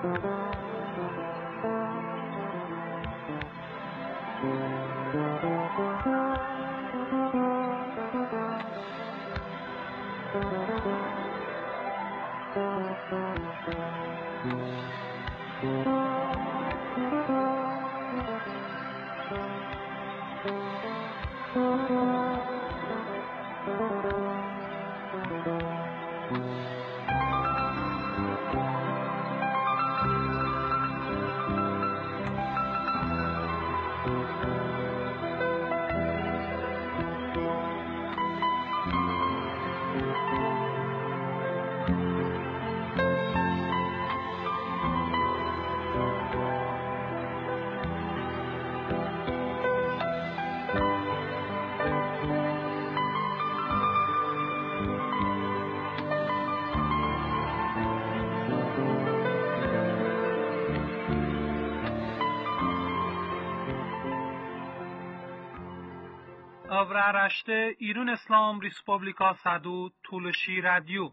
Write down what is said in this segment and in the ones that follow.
Avraaraşte İran İslam Respublika Sadu Tuluşi Radyo.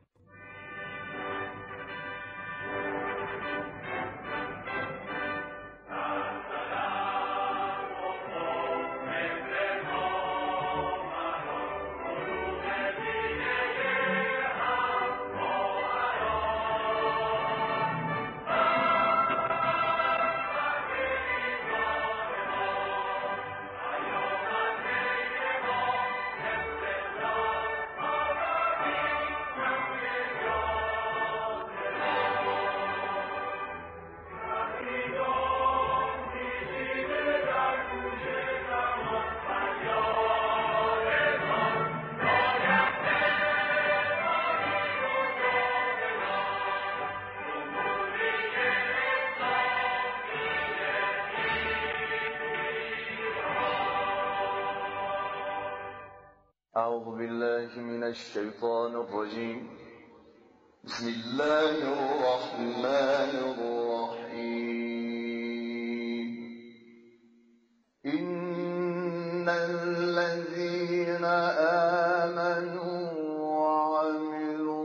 أعوذ بالله من الشيطان الرجيم بسم الله الرحمن الرحيم إن الذين آمنوا وعملوا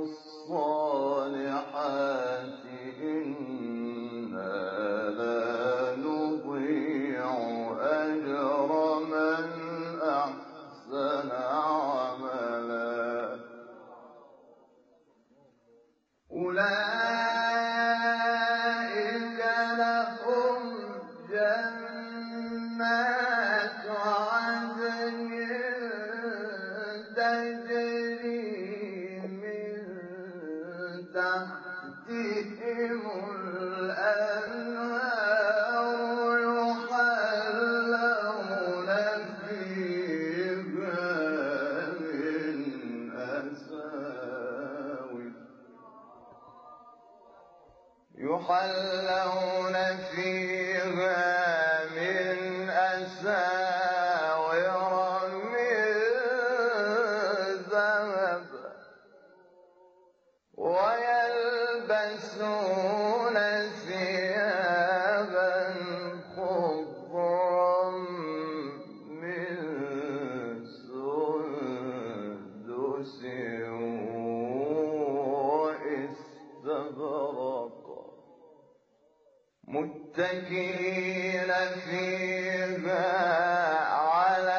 الصالحات إنا لا نضيع أجر من أحسن أولئك لهم جنات عدن تجري من تحتهم الأنهار يحلون فيها من أساور من ذهب ويلبسون ثيابا خضرا من سندس واستبرق متكئين فيها على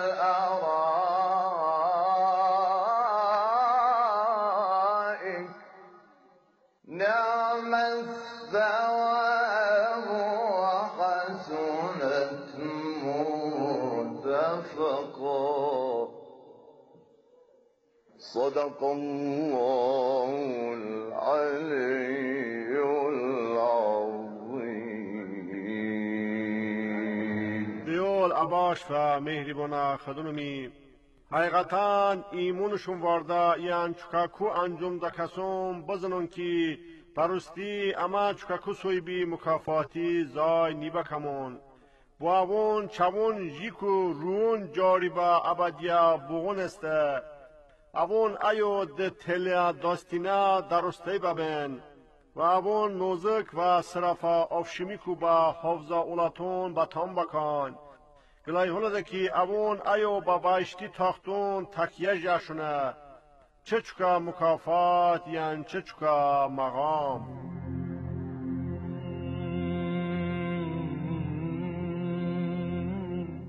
الأرائك نعم الثواب وحسنت مرتفقا صدق الله العلي دیول عباش و مهربانا خدونمی حقیقتاً ایمونشون وارده یان چکاکو انجام دکسوم بزنون کی پرستی اما چکاکو سوی بی مکافاتی زای نیبا کمون باون چوون جیکو رون جاری با ابدیا بغون استه اوون ایو ده تلیا داستینا درسته ببین و اوون موزک و صرفا افشمیکو با حفظا اولاتون بطان بکن گلای هلده که اوون ایو با بایشتی تاختون تکیه جاشونه چه چکا مکافات یان چه چکا مقام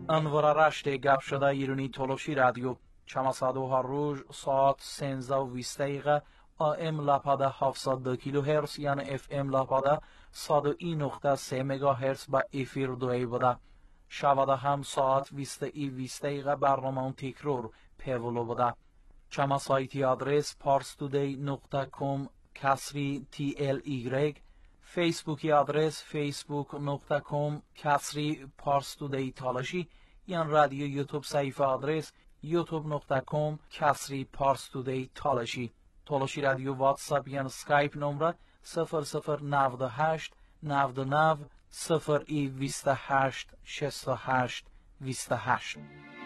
انوار رشت گپ شده ایرانی تولوشی رادیو چماسادو هر روز ساعت 13:20 AM لپاده 702 کیلوهرتز یعنی FM لپاده 101.3 مگاهرتز با افیر دوی بوده. شباده هم ساعت 20:20 برنامه تکرار پیولو بوده. چما سایتی آدرس parstoday.com /TLY، فیسبوکی آدرس facebook.com /parstoday تالاشی، یان رادیو یوتیوب صفحه آدرس youtube.com /parstoday تالاشی. تالاشی رادیو واتساپ یان سکایپ نمره 0098 99 028 68 28.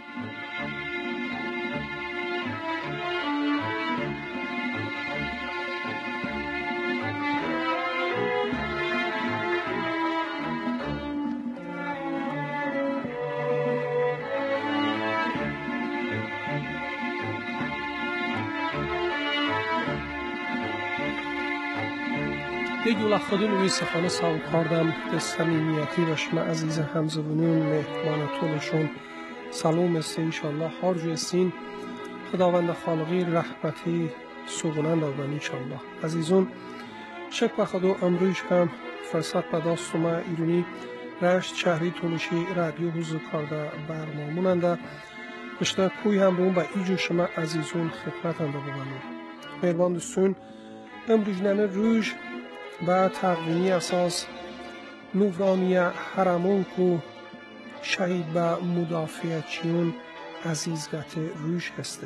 دیگه خودم روی سخانه سال کردم به صمیمیتی و شما عزیز همزبونون مهمان طولشون سلام است انشالله هر جوی سین خداوند خالقی رحمتی سوگنند آبان انشالله. عزیزون شک و خدا امروز هم فرصت به دست ما ایرانی رشت شهری طولشی رادیو حضور کرده برناموننده بشته کوی هم رو به ایجو شما عزیزون خدمت انده ببانیم. مهربان دوستون امروز نمه روز با تقویمی اساس نورانی حرمون کو شهید با مدافعچیون عزیزگت روش هسته.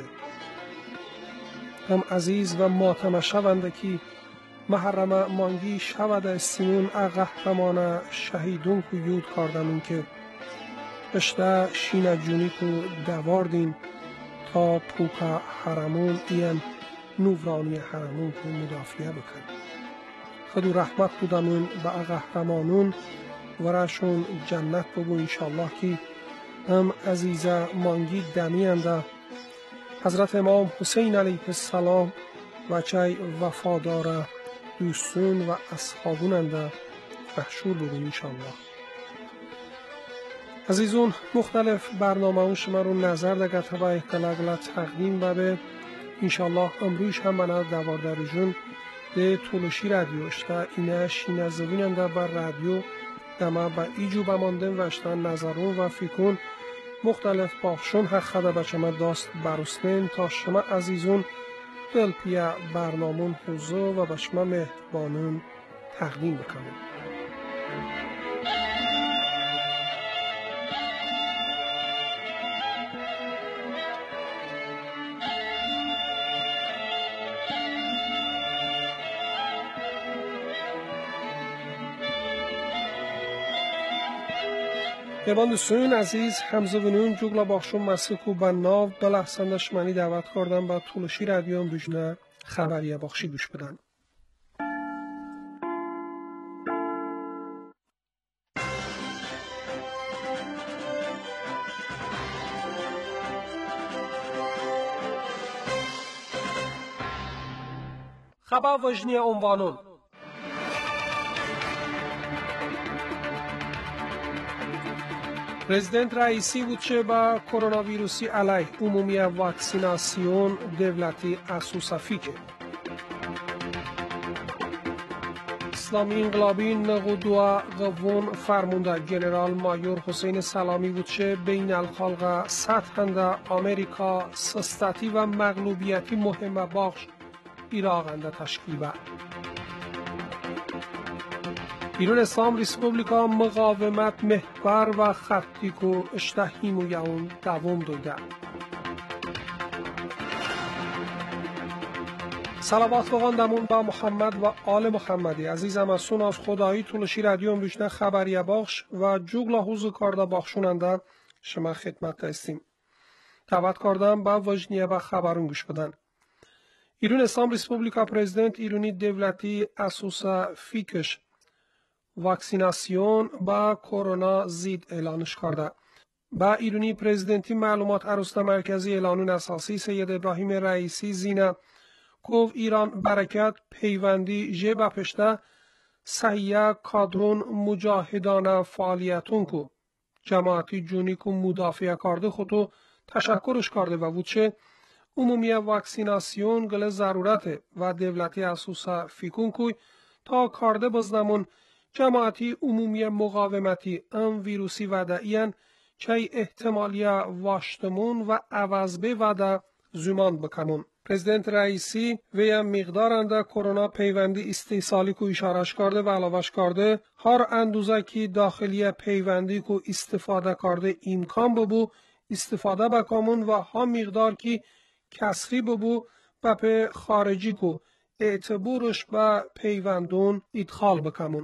هم عزیز و ماتم شونده که محرم مانگی شود استیمون قهرمان شهیدون کو یود کردمون که اشته شینه جونی کو دواردین تا پوکا حرمون این نورانی حرمون کو مدافعه بکن. خدو رحمت بودمون به قهرمانون و راشون جنت بگو انشالله که هم عزیزه مانگی دمینده حضرت امام حسین علیه السلام و چای وفادار دوستون و اصحابوننده محشور بگو انشالله. عزیزون مختلف برنامه شما رو نظر دگه تبا احتلاقلا تقدیم به انشالله امروز هم من دوارده جون به طولشی رادیو اشتا اینه شینه زبیننده بر رادیو دمه با ایجو بماندن و اشتا نظرون و فکرون مختلف باخشون حق خدا به شما داست برستن تا شما عزیزون دلپیه برنامون حضور و به شما مهربانون تقدیم بکنیم. مهربان دوستان عزیز همزبونون جوگلا باخشون مسیکو با ناو به لحظه شمانی دعوت کردم با طولشی رادیو امروزنه خبریه باخشی گوش بدن. خبر وجنی عنوانون پرزیدنت رئیسی بود که با کرونا ویروسی علیه عمومی واکسیناسیون دولتی اسوسافی که اسلامی انقلابی نقودوا قوون فرمونده جنرال مایور حسین سلامی بود که بین الخلق سطحنده آمریکا سستتی و مغلوبیتی مهم باخش ایراغنده تشکیل با ایران اسلام ریسپوبلیکا مقاومت محور و خطی کو اشتهیم و یون دوام دوده. صلوات بخواندمون با محمد و آل محمدی. عزیزم از سون از خدایی طولشی رادیو امروزنه خبریه باخش و جوگلا حوزو کارده باخشوننده شما خدمت دستیم. دعوت کردم با وجنیه با خبرون گوش بدن. ایران اسلام ریسپوبلیکا پرزیدنت ایرانی دولتی اسوسا فیکش واکسیناسیون با کرونا زید اعلانش کرده. با ایرانی پرزیدنتی معلومات عروض مرکزی اعلانون اساسی سید ابراهیم رئیسی زینه گفت ایران برکت پیوندی جبه پشته صحیح کادرون مجاهدان فعالیتون کو جماعتی جونی که مدافع کرده خودو تشکرش کرده و وچه عمومی واکسیناسیون گل ضرورته و دولتی اساسا فیکون کوی تا کرده بزنمون جماعتی عمومی مقاومتی ام ویروسی ودعیان چه احتمالیا واشتمون و عوضبه وده زمان بکمون. پرزیدنت رئیسی ویا مقدارنده کرونا پیوندی استیصالی کو اشارش کرده و علاوش کرده هر اندوزه که داخلی پیوندی کو استفاده کرده امکان ببو استفاده بکمون و ها مقدار که کسری ببو و په خارجی کو اعتبارش به پیوندون ادخال بکمون.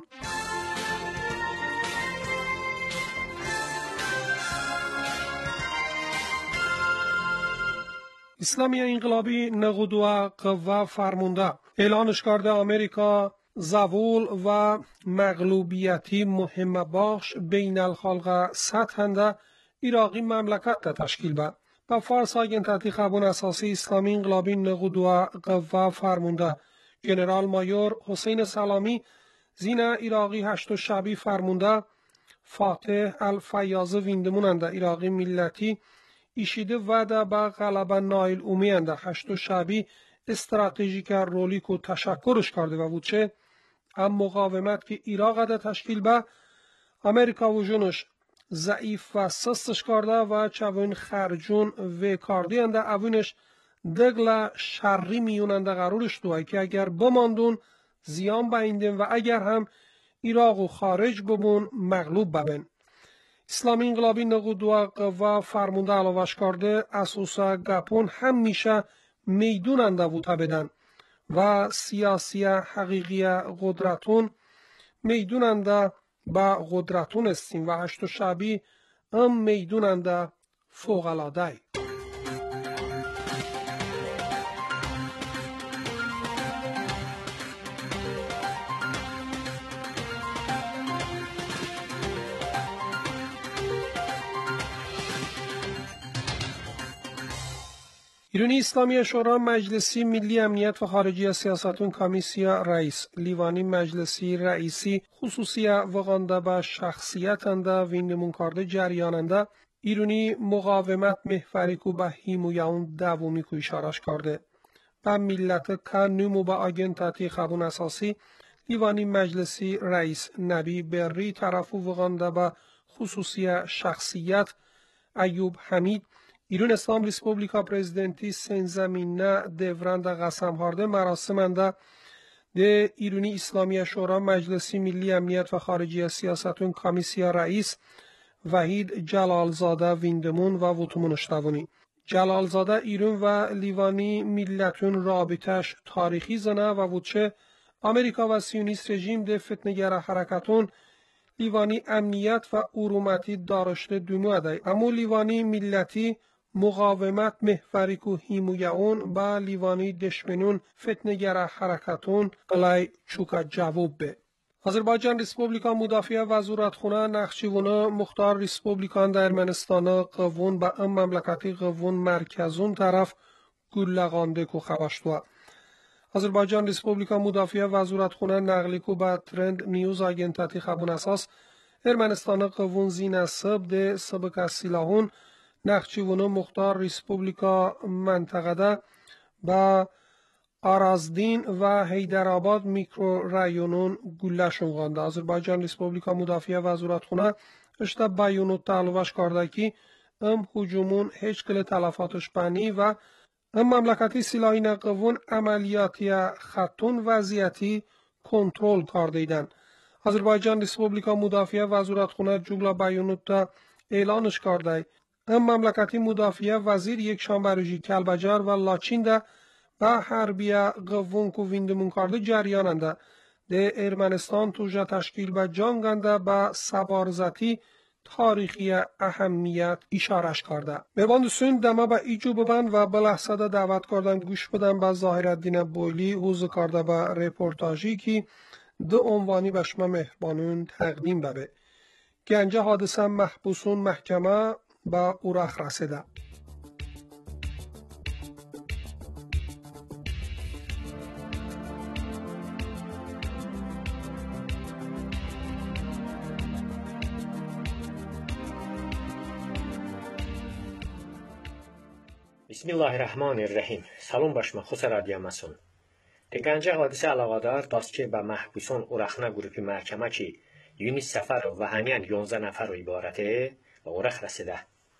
اسلامی انقلابی نقودو قوه فرمونده اعلانش کرده آمریکا زوال و مغلوبیتی مهم باش بین الخلق سطحنده عراقی مملکت تشکیل به. با فارس آگنتاتی خبون اساسی اسلامی انقلابی نقودو قوه فرمونده جنرال مایور حسین سلامی زین عراقی هشت شعبی فرمونده فاتح الفیاض ویندموننده عراقی ملتی ایشیده وعده به غلبه نایل اومیانده هشت شعبی استراتژیک رولی کو تشکرش کرده و وچه هم مقاومت که عراق ده تشکیل به امریکا و جونش ضعیف و سستش کرده و چوین خرجون و کاردینده اوینش دگل شری میوننده قرارش دوه که اگر بماندون زیان بیندن و اگر هم عراق و خارج ببون مغلوب ببن. اسلامی انقلابی نقودو قوه فرمونده علاوش کرده اساسا گپون هم میشه میدوننده بوده بدن و سیاسی حقیقی قدرتون میدوننده با قدرتون استیم و هشت شعبی هم میدوننده فوق‌العاده. ایرانی اسلامی شورا مجلسی ملی امنیت و خارجی سیاستون کمیسیا رئیس لیوانی مجلسی رئیسی خصوصی وقانده به شخصیتنده وینمون کرده جریاننده ایرانی مقاومت محوری کو به هیمویاون دومی کو اشارش کرده به ملت که نمو به آگنتاتی خبون اساسی لیوانی مجلسی رئیس نبی بری طرفو وقانده به خصوصی شخصیت ایوب حمید ایران اسلام ریسپوبلیکا پرزیدنتی سنزمینه دورند قسم هارده مراسمنده ده ایرانی اسلامی شورا مجلسی ملی امنیت و خارجی سیاستون کمیسیا رئیس وحید جلالزاده ویندمون و وطمونشتوانی. جلالزاده ایران و لیوانی ملتون رابطش تاریخی زنه و وچه امریکا و سیونیست رژیم ده فتنگر حرکتون لیوانی امنیت و ارومتی دارشته دوموده اما لیوانی ملتی مقاومت محوری کو هیمویاون با لیوانی دشمنون فتنگر حرکتون قلای چوکا جواب به. آذربایجان ریسپوبلیکا مدافع وزارتخانه نخچیوانه مختار ریسپوبلیکان در ارمنستان قوون با ام مملکتی قوون مرکزون طرف گلغانده کو خبشتوا. آذربایجان ریسپوبلیکا مدافع وزارتخانه نقلی کو با ترند نیوز آگنتاتی خبون اساس ارمنستان قوون زین سب ده سبک سلاحون نخچیوانه مختار ریسپوبلیکا منطقه ده با آرازدین و حیدرآباد میکرو رایونون گلشون غانده. آذربایجان ریسپوبلیکا مدافع وزارتخانه اشتا بیانات تعلوش کرده که ام هجومون هیچ کل تلفاتش بنی و ام مملکتی سلاحی نقوون عملیاتی خطون وضعیتی کنترل کرده ایدن. آذربایجان ریسپوبلیکا مدافع وزارتخانه جمله بیانات اعلانش کرده ام مملکتی مدافع وزیر یک شنبه کلبجار و لاچین ده و حربیه قوون کو ویندمون کرده جریاننده ده ارمنستان توجه تشکیل به جانگنده به سبارزتی تاریخی اهمیت اشارش کرده. میباند سون دمه به ایجو ببن و بلحصده دعوت کردن گوش بدن به ظاهرالدین بویلی حوض کرده به رپورتاجی که دو عنوانی به شما مهربانون تقدیم ببه. گنجه حادثه محبوسون محکمه با اورخ رسیده. بسم الله الرحمن الرحیم. سلام باش مخصوص رادیو مسون. دگنجه حادثه علاقادار داست که به محبوسان اورخنه گروپی محکمه که یونیس سفر و همیان 11 نفر رو عبارته و اورخ رسیده.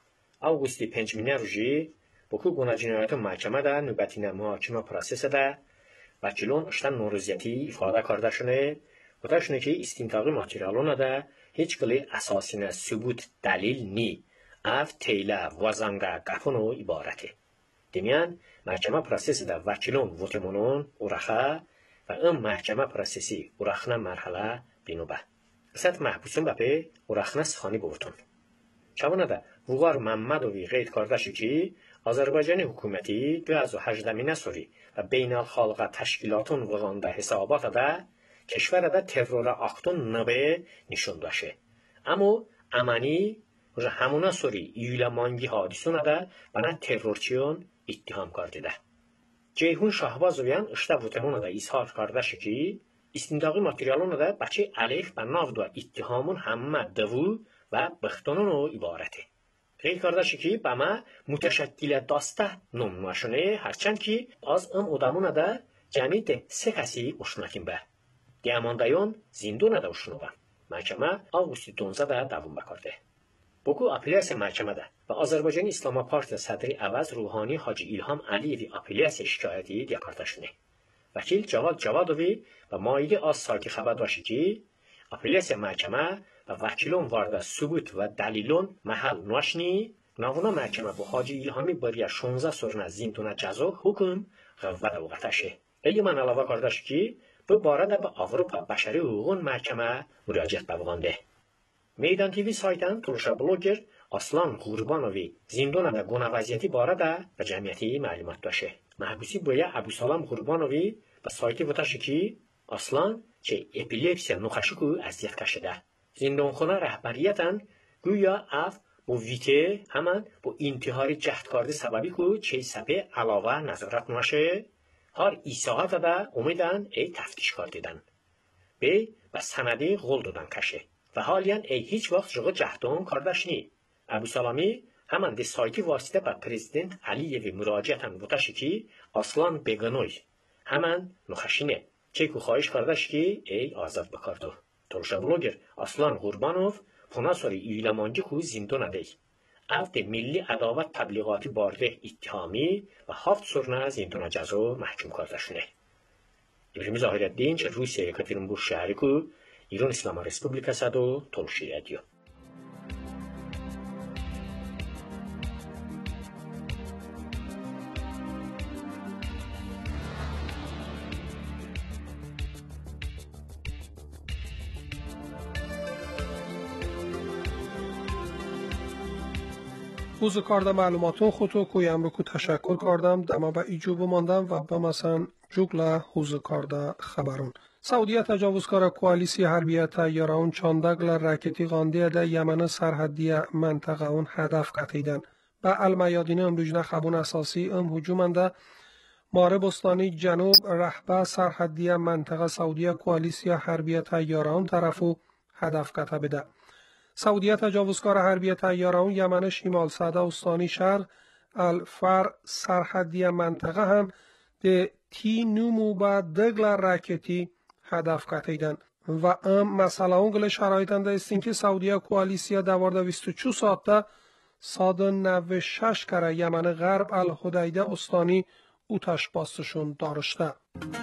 آگوستی 5 روزی بکو گونه جنایت محکمه ده نوبتین محاکمه پروسس ده وکیلان اشتن نوروزیتی ifade کرده شونه و داشونه که استنتاقی ماتریالون ده هیچ کلی اساسی نه ثبوت دلیل نی اف تیله وزنگه گفنو عبارته. دمیان محکمه پروسس ده وکیلان ووتمونون اورخه و ام محکمه پروسسی اورخنه مرحله بینوبه. قصد محبوسون بپی اورخنه سخانی بورتون. چونه ده وقار محمدوی قید کرده شد که آذربایجان حکومتی 2018 سوری و بین الخالق تشکیلاتون وغانده حسابات ده کشور ده ترور آختون نبه نشون داشه. اما امانی و همونا سوری ایولا مانگی حادثون ده بنا ترورچیون اتهام کرده ده. جیهون شاهبازویان اشتا وطمون ده اظهار کرده شد که استنداقی ماتریالون ده بچه علیه به ناو دو اتهامون همه دوو و بختانون رو عبارته. قید کرده شد که به ما متشکل داسته نمونشونه هرچند که از ام ادامون ده جمعیت 3 کسی اشناکیم به. دیاماندایون زندون ده اشنو به. محکمه آگوستی 12 ده دوام بکرده. بکو اپلیاس محکمه ده و آذربایجان اسلاما پارت صدری عوض روحانی حاجی ایلهام علیوی اپلیاس شکایتی دیکارده شونه. وکیل جوادوی و مایلی از ساکی خبر داشته که اپلیاس محکمه و وکیلون وارد ثبوت و دلیلون محل نوشنی ناونا محکمه با حاجی ایلهامی برای 16 سرنا زندون جزا حکم قوت اوقتشه. ای من علاوه کردش که به بارده به اروپا بشری حقوقون محکمه مراجعت بوانده. میدان تیوی سایتان تلوشا بلوگر اصلان قربانوی زندون ده گونه وضعیتی بارده به جمعیتی معلومات داشه. محبوسی باید ابوسلام قربانوی به سایتی وتاشه که اصلان چه اپیلیپسی نخشکو اذیت کشیده. زندانخانه رهبریتن گویا اف با ویته همان با انتحاری جهد کرده سببی که چه سپه علاوه نظارت نوشه هر ایساها داده امیدن ای تفتیش کردیدن. به سندی غل دادن کشه و حالیان ای هیچ وقت جغو جهدان کردش نی. ابوسلامی همان دی سایتی واسطه با پرزیدنت علیوی مراجعتن بودشه که اصلا بگنوی همان نخشینه چه که خواهش کردش که ای آزاد بکردو. تلوشا بلوگر اصلان قربانوف پوناسوری ایلمانجی که زندون دی. افت ملی عداوت تبلیغاتی بارده اتهامی و 7 سرنا زندون جزا محکوم کرده شونه. ابراهیم ظاهرالدین چه روسیه یکاترینبورگ شهری که ایران اسلامی رسپوبلیکا صدو تلوشی رادیو. اوز کارده معلوماتون خودتو کویم رو که تشکر کردم دما به ایجوب ماندم و به مثلا جوگلا اوز کارده خبرون. سعودیه تجاوزکار کوالیسی حربیه تیاران چاندگل راکتی غانده ده یمن سرحدی منطقه اون هدف کتیدن. به المیادین امروجنه خبون اساسی هجومنده ماره بستانی جنوب رهبه سرحدی منطقه سعودیه کوالیسی حربیه تیاران طرفو هدف کته بده. سعودیه تجاوزکار حربی تیاران یمن شمال صده استانی شرق الفر سرحدی منطقه هم ده تی نومو با دگل راکتی هدف کتیدن و ام مسئله اونگل شرایطنده استین که سعودیه کوالیسیا دوارده 24 ساعته 196 کره یمن غرب الحدیده استانی اوتش باستشون دارشته.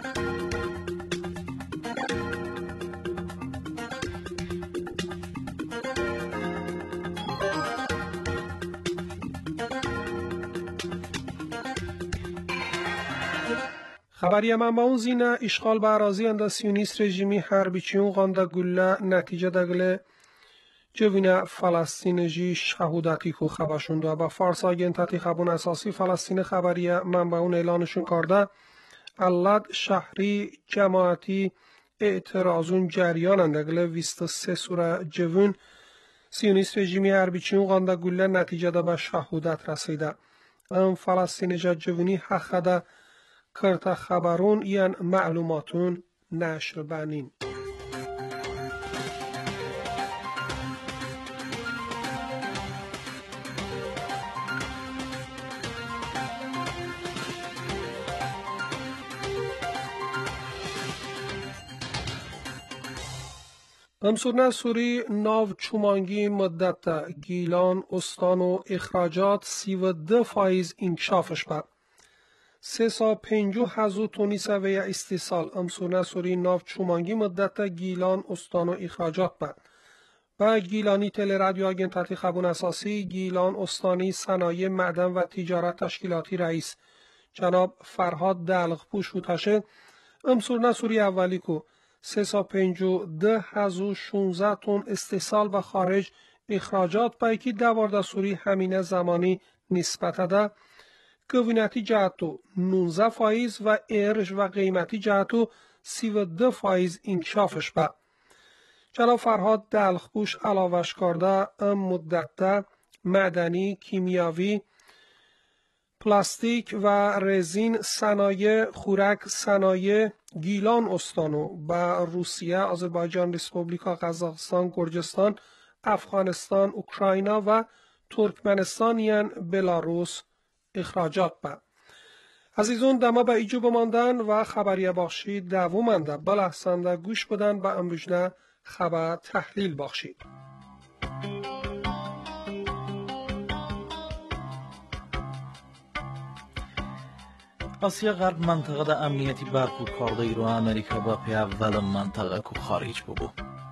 خبری منبعون زینه اشغال به اراضی اند سیونیست رژیمی حربیچیون غانده گله نتیجه دگله جوین فلسطین جی شهودتی که خبرشون و با فارس آگنتاتی خبون اساسی فلسطین خبری منبعون اعلانشون کرده علت شهری جماعتی اعتراضون جریان اندگله 23 سوره جوین سیونیست رژیمی حربیچیون غانده گله نتیجه ده به شهودت رسیده. ام فلسطین جا جوینی حق ده کرتا خبرون یان معلوماتون نشر بنین. امسورنا سوری ناو چومانگی مدت گیلان استان و اخراجات 32% انکشافش با 350 تونی سویه استیصال امسورنا سوری ناو چومانگی مدت گیلان استان و اخراجات با و گیلانی تل رادیو آگنتاتی خبون اساسی گیلان استانی صنایع معدن و تجارت تشکیلاتی رئیس جناب فرهاد دلغپوش وتشه امسورنا سوری اولی کو 352,016 تن استحصال و خارج اخراجات پایکی 12 سوری همینه زمانی نسبت ده گوینتی جهتو 19% و ارج و قیمتی جهتو 32% انکشافش با جناب فرهاد دلغپوش علاوش کرده ام مدت معدنی، کیمیاوی، پلاستیک و رزین صنایع خوراک صنایع گیلان استانو با روسیه، آذربایجان، ریسپوبلیکا قزاقستان، گرجستان، افغانستان، اوکراینا و ترکمنستان یان بلاروس اخراجات با عزیزون دما به ایجو بماندن و خبریه بخشید دوومنده بلحسنده گوش بدن و امروجنه خبر تحلیل بخشید. آسیا غرب منطقه ده امنیتی برخورد کرده ایران امریکا با پی اول منطقه کو خارج ببو.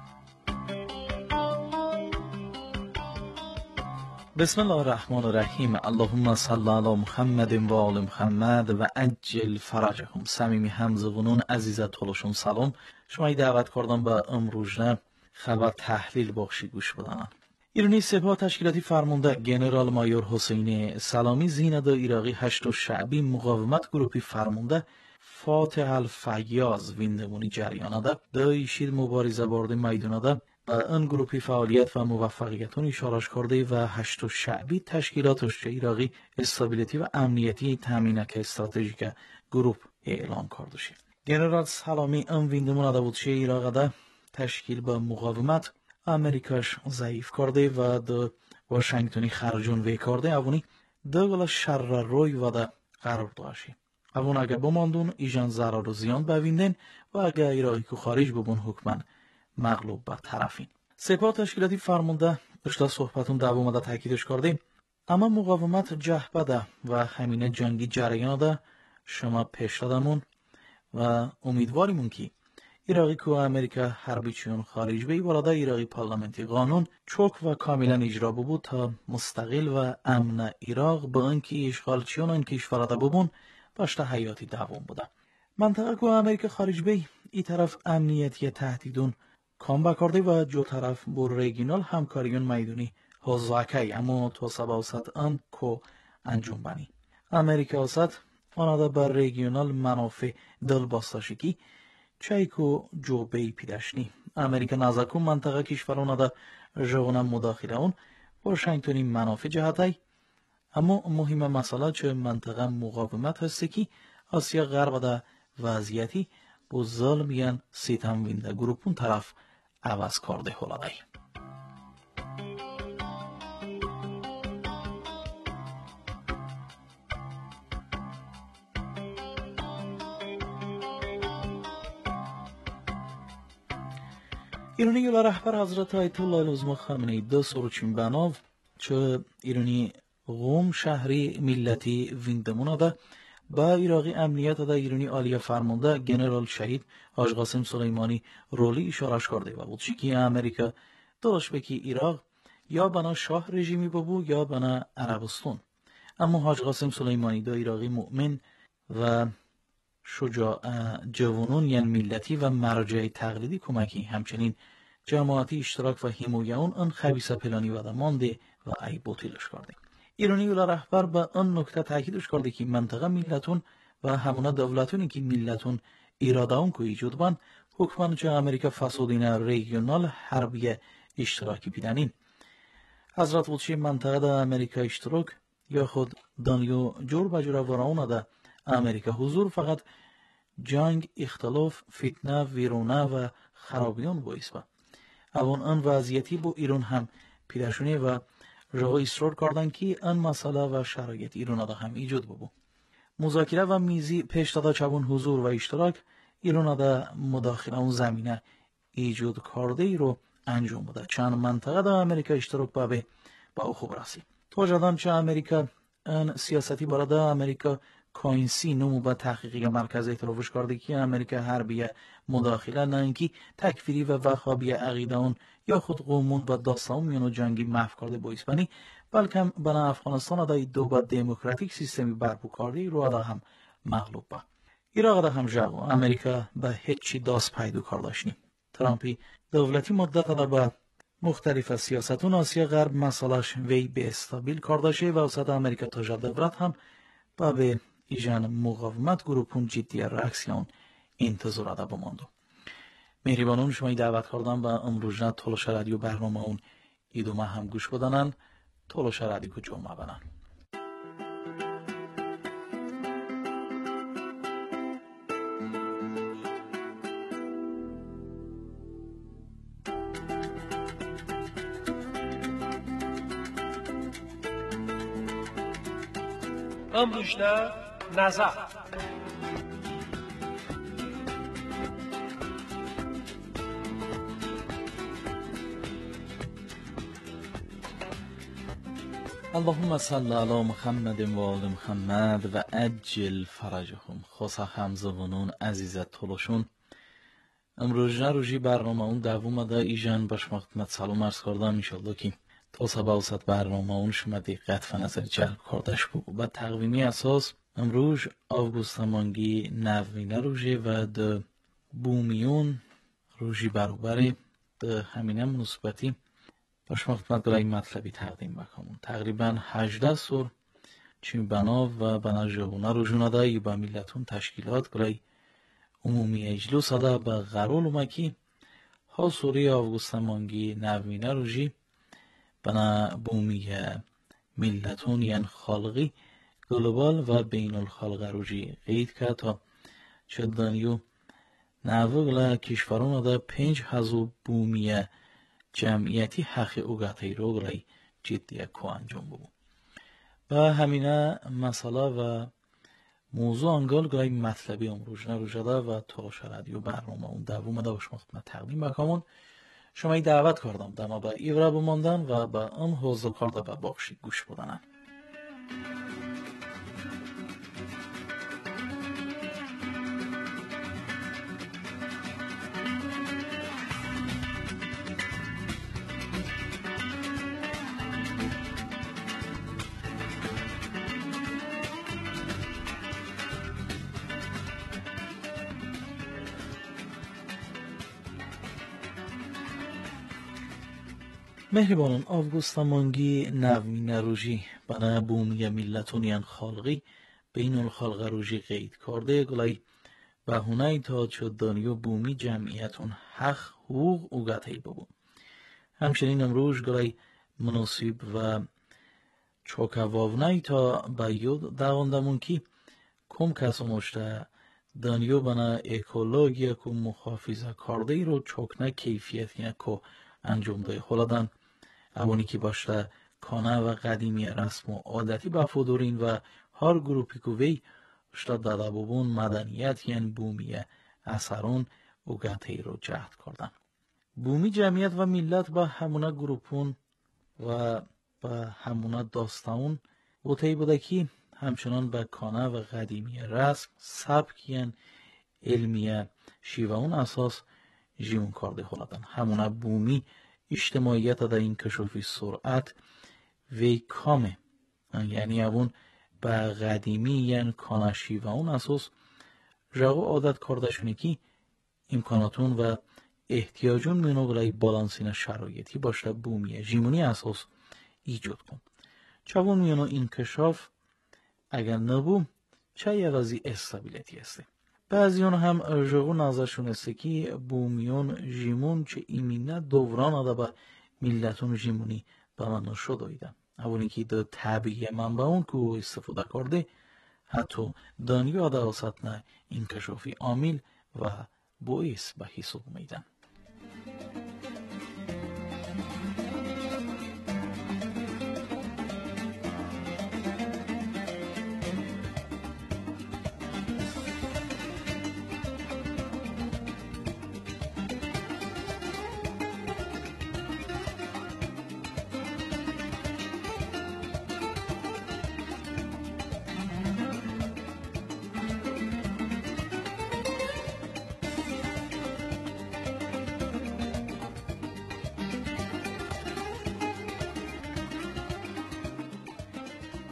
بسم الله الرحمن الرحیم. اللهم صل علی محمد و آل محمد و عجل فرجهم. صمیمی همزبونون عزیز طولشون سلام. شما دعوت کردم با امروزنه خبر تحلیل بخشی گوش بدن. ایرانی سپاه تشکیلاتی فرمانده گنرال مایور حسین سلامی زینده ایراقی هشت شعبی مقاومت گروپی فرمانده فاتح الفیاض ویندمونی جریانده دایشید مبارزه برده میدانده و ان گروپی فعالیت و موفقیتون اشارش کرده و هشت شعبی تشکیلاتش ایراقی استابیلیتی و امنیتی تامینک استراتژیک گروپ اعلام کرده شد. گنرال سلامی ام ویندمون بود شه ایراقه تشکیل با مقاومت امریکاش ضعیف کرده و د واشنگتنی خرجون وی کرده اوونی دگل شر روی و ده قرار داشتی اوون اگه بماندون ایجان ضرر و زیان بویندن و اگه ایراقی که خارج ببون حکمن مغلوب بر طرفین. سپاه تشکیلاتی فرمانده اشتا صحبتون دوام ده تاکیدش کرده اما مقاومت جهبده و همینه جنگی جریان ده شما پیش دادمون و امیدواریمون که ایراقی که امریکا حربی چون خارج به بالاده ایراقی پارلمنتی قانون چوک و کاملا اجرا بود تا مستقل و امن ایراق با اینکه اشغال چون این کشورات ببون باشته حیاتی دوام بوده. منطقه که امریکا خارج به ای طرف امنیتی تهدیدون کام بکرده و جو طرف بر ریگینال همکاریون میدونی حوزاکی اما تو سبا وسط آن که انجام بانی. امریکا وسط آنادا بر ریگینال منافع دل باستاشکی چایکو جو بی پیداشنی. امریکا نزاکو منطقه کشوران دا جوانم مداخله اون واشنگتنی منافع جهتای اما مهم مسئله چه منطقه مقاومت هستی که آسیا غرب دا وضعیتی با ظلم یان ستم وینده گروپون طرف عوض کرده هلادای. ایرانی یولا رهبر حضرت آیت الله العظمی خامنه‌ای دو سروچین بناو چه ایرانی قوم شهری ملتی ویندمون ده با ایراقی امنیت ده ایرانی عالیه فرمانده گنرال شهید حاج قاسم سلیمانی رولی اشارش کرده و بود که امریکا داشت بکی ایراق یا بنا شاه رژیمی ببو یا بنا عربستان اما حاج قاسم سلیمانی ده ایراقی مؤمن و شجاع جوانون یعنی ملتی و مراجع تقلیدی کمکی همچنین جماعتی اشتراک و حمایت آن خبیث پلانی و مانده و ای بوتیلش کرده. ایرانی ولا رهبر به آن نکته تاکیدش کرده که منطقه ملتون و همونا دولتونی که ملتون اراده اون که ایجاد بند حکمان چه امریکا فسادین ریجنال حربی اشتراکی بیدنین. حضرت وچی منطقه دا امریکا اشتراک یا خود دانیو جور بجور وراونه دا امریکا حضور فقط جنگ، اختلاف، فتنه، ویرونه و خرابیان باعث با. اوان آن وضعیتی با ایران هم پیداشونه و راه اصرار کردن که آن مسئله و شرایط ایران دا هم ایجاد ببو. مذاکره و میزی پیش داده چبون حضور و اشتراک ایران دا مداخله اون زمینه ایجاد کرده ای رو انجام بده. چند منطقه در امریکا اشتراک به او خوب رسی. تو جدان چه امریکا ان سیاستی برای امریکا کوینسی نمو با تحقیقی مرکز اعترافش کرده که امریکا حربیه مداخله نه اینکه تکفیری و وهابی عقیده اون یا خود قومون و داستان میانو جنگی محو کرده با اسپانی، بلکه بنا افغانستان دا دو با دموکراتیک سیستمی برپو کرده رو دا هم مغلوب با. ایراق دا هم جاگو امریکا به هیچی داست پیدا کردش نیم. ترامپی دولتی مدت دا با مختلف سیاستون آسیا غرب مسئلهش وی به استابیل کردشه و اوسط امریکا تا دولت هم با به ایجان مقاومت گروپون جدی رکسیون انتظار دا بماندو. مهربانون شما دعوت کردم و امروز تلاش رادیو برنامه اون ایدومه هم گوش بدنن تلاش رادیو کو جمعه بنن. امروز نظر اللهم صل علی محمد و آل محمد و عجل فرجهم. خاصه همزبانان عزیز تلاشون امروز روزی برنامه اون دوم دا ایجان باش مقدمت سلام عرض کردم انشالله که تا سبا اوسط برنامه اون شما دقت و نظر جلب کردش بود. با تقویمی اساس امروز آگوست مانگی نوینه روزی و ده بومیون روزی برابری ده همینه مناسبتی باش مقدمت گلای مطلبی تقدیم بکنم. تقریبا 18 سور چیم بنا و بنا جوونه روزونه دایی با ملتون تشکیلات گلای عمومی اجلوس دا با غرول اومکی ها سوری آگوست مانگی نوینه روزی بنا بومی ملتون یعنی خالقی گلوبال و بین الخالق روزی قید که تا چدانیو نوگل کشورون دا 5,000 بومی جمعیتی حق اوگاتی رو گلای جدی که انجام بود. و همینه مسئله و موضوع انگال گلای مطلبی امروز نروژده و تلاش رادیو برنامه اون دوم دا باش مختمت تقدیم بکنم. شما دعوت کردم دما با ایورا بماندن و با اون حوضل کرده با بخشی گوش بدنن. مهربانان آگوست مانگی نوینه روزی بنا بومی ملتون یعنی خالقی بین الخالق روزی قید کرده گلای بهونه تا چدانیو بومی جمعیتون حق حقوق اوگاتی ببون. همچنین امروز گلای مناسب و چوکواونه تا بیود دواندمون کی کم کسو مشته دانیو بنا اکولوژی کو محافظه کرده رو چوکنه کیفیت یعنی که انجام ده خلادن اوانی که باشه کانه و قدیمی رسم و عادتی بفودورین و هر گروپی که وی اشتاد داده ببون مدنیت یعنی بومی اثرون اوگاتی رو جهد کردن. بومی جمعیت و ملت با همونا گروپون و با همونا داستان اوتی بوده که همچنان به کانه و قدیمی رسم سبک یعنی علمیه شیوه اون اساس جیون کرده خلادن. همونا بومی اجتماعیت در این کشوفی سرعت وی کامه یعنی اون به قدیمی یعنی کانشی و اون اساس جاگو عادت کرده شونه که امکاناتون و احتیاجون منو برای بالانسین شرایطی باشه بومی جیمونی اساس ایجاد کن. چون منو این کشاف اگر نبو چه یوازی استابیلیتی هسته. بعضیون هم جاگو نظرشون است که بومیون جیمون چه ایمینه دوران آده با ملتون جیمونی به من نشد آیدن. اونی که در طبیعی منبع اون که استفاده کرده حتی دانیو آده واسط نه این کشافی عامل و باعث به حساب میدن.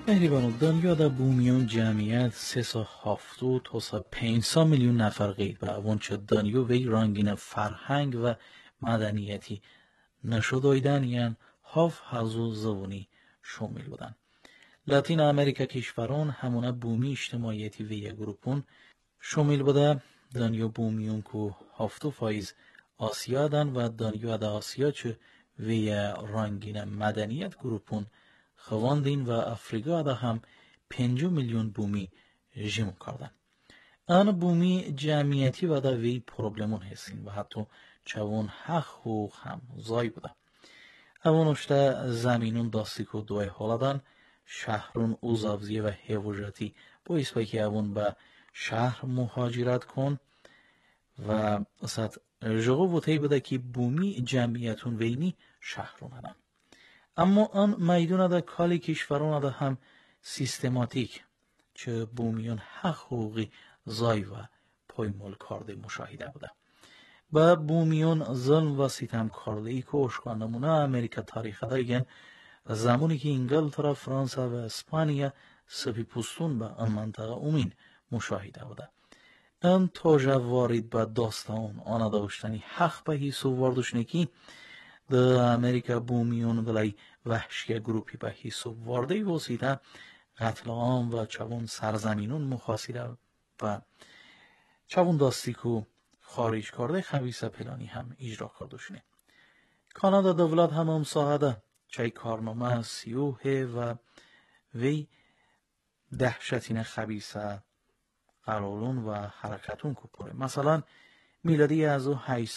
مهربانو دنیا دا بومیون جمعیت 3.7 تا 500 میلیون نفر قید و اون چه دنیا وی رنگین فرهنگ و مدنیتی نشدایدن یعن هاف هزو زبونی شامل بودن. لاتین امریکا کشوران همونه بومی اجتماعیتی و یک گروپون شامل بوده. دنیا بومیون که 7% آسیا دن و دنیا دا آسیا چه وی رنگین مدنیت گروپون خواندین و افریقا دا هم 5 میلیون بومی جمع کردن. آن بومی جمعیتی و دا وی پروبلمون هستین و حتی چون حقوق هم زای بوده. اون اشتا زمینون داستی که دوی حالدن شهرون اوزابزی و هیوجاتی باعث با که اون به شهر مهاجرت کن و اصلا جغو بوده بوده که بومی جمعیتون وینی شهرون هدن. اما آن میدون دا کالی کشورون دا هم سیستماتیک چه بومیون حقوقی زای و پایمال کرده مشاهده بوده. با بومیون ظلم و ستم کرده ای که اشکان نمونه امریکا تاریخ دارگن زمانی که انگلترا، فرانسه و اسپانیا سپی پوستون به آن منطقه اومین مشاهده بوده. ان تاجه وارد به داستان آن داشتنی حق به حیث واردشنکی در امریکا بومیون دلای وحشی گروپی به حیث وارده وسیده قتل عام و چون سرزمینون مخاصره و چون داستی که خارج کرده خبیثه پلانی هم اجرا کردشونه. کانادا دولت هم مساعده چای کارنامه سیوه و وی دهشتین خبیثه قرارون و حرکتون کپره. مثلا میلادی از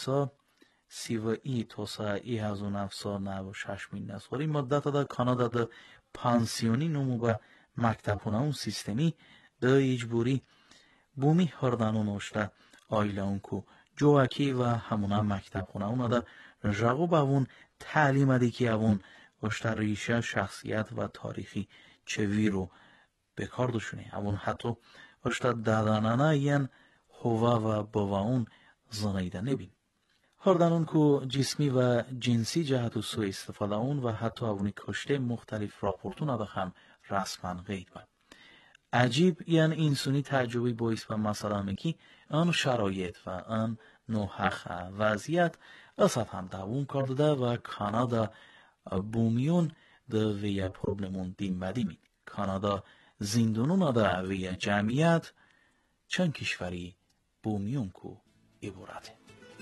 830 تا 1996 نسوری مدت دا کانادا دا پانسیونی نمو به مکتبونه اون سیستمی دا اجبوری بومی هردنون اشته آیله اون که جواکی و همونه مکتبونه اون دا جاگو با اون تعلیم دی که اون اشته ریشه شخصیت و تاریخی چوی رو بکار داشونه. اون حتی اشته دادانانه ین هوا و باوا اون زنیده نبین. هردنون که جسمی و جنسی جهت و سو استفاده اون و حتی اونی کشته مختلف راپورتون دا هم رسما قید با. عجیب یعنی انسانی تجربه باعث و مثلا میکی آن شرایط و آن نوحق وضعیت اصلا هم دوون کرده و کانادا بومیون ده وی پروبلمون دیم بدیمین. کانادا زندونون ده وی جمعیت چند کشوری بومیون کو عبارته.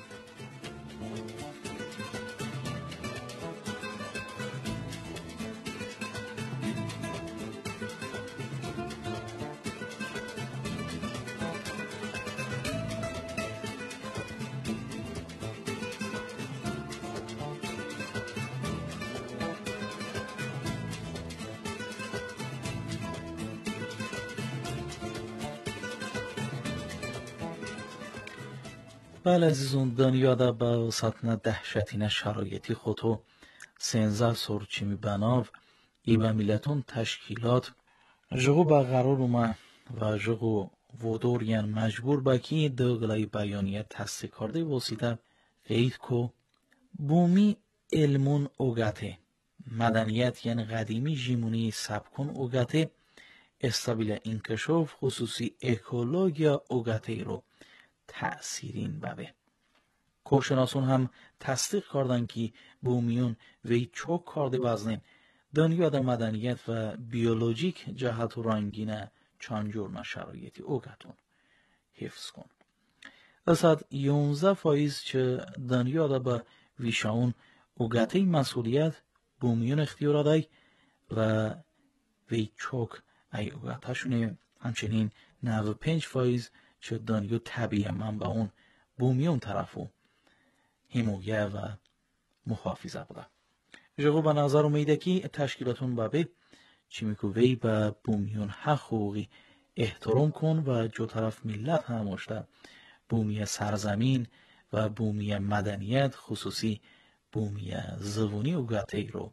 بله عزیزون دنیا دا با سطن دهشتین شرایطی خودو 13 سرچمی بناو ای به ملتون تشکیلات جغو با قرار اومه و جغو ودور یعنی مجبور بکی دوگلای بیانیه تصدیق کرده وسیده قید کو بومی علمون اوگته مدنیت یعنی قدیمی جیمونی سبکون اوگته استابیل انکشاف خصوصی اکولوژیا اوگته رو تأثیرین ببه. کوشناسون هم تصدیق کردن که بومیون وی چوک کرده بزنین دنیا در مدنیت و بیولوژیک جهت و رنگینه چانجور شرایطی اوگتون حفظ کن. اصد 11% چه دنیا در با ویشاون اوگته مسئولیت بومیون اختیار دای و وی چوک ای اوگته شونه همچنین 95% چه دنیا طبیعی من با اون بومیون طرفو حمایه و محافظه بوده. جغو به نظر اومیده که تشکیلاتون بابه چی میکووی به بومیون حقوقی احترام کن و جو طرف ملت هماشته بومی سرزمین و بومی مدنیت خصوصی بومی زبونی و گاتی رو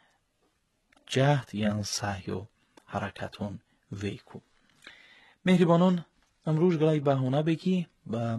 جهد یعنی سعی و حرکتون وی کن. مهربانون امروز گلای بهونه بگی با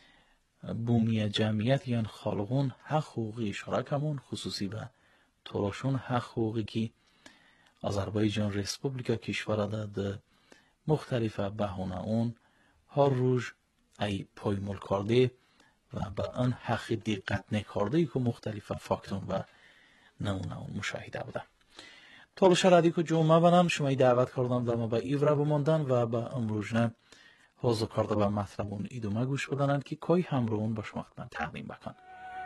بومی جمعیت یعنی خالقون حقوقی اشاره کمون خصوصی به تلاشون حقوقی که Azerbaycan Respublika kishvarida de muxtalifa bahona'un har roj ay poymol karde و به آن حق دقت نکرده‌ای که مختلف فاکتور و نمونه مشاهده بوده. تولش رادیو که جمعه بنام شما دعوت کردم دم به ایورا بماندن و به امروزنه حوض کرده به مطلبون ایدومه گوش بدنن که کای همراهون با شما خدمت تقدیم بکن.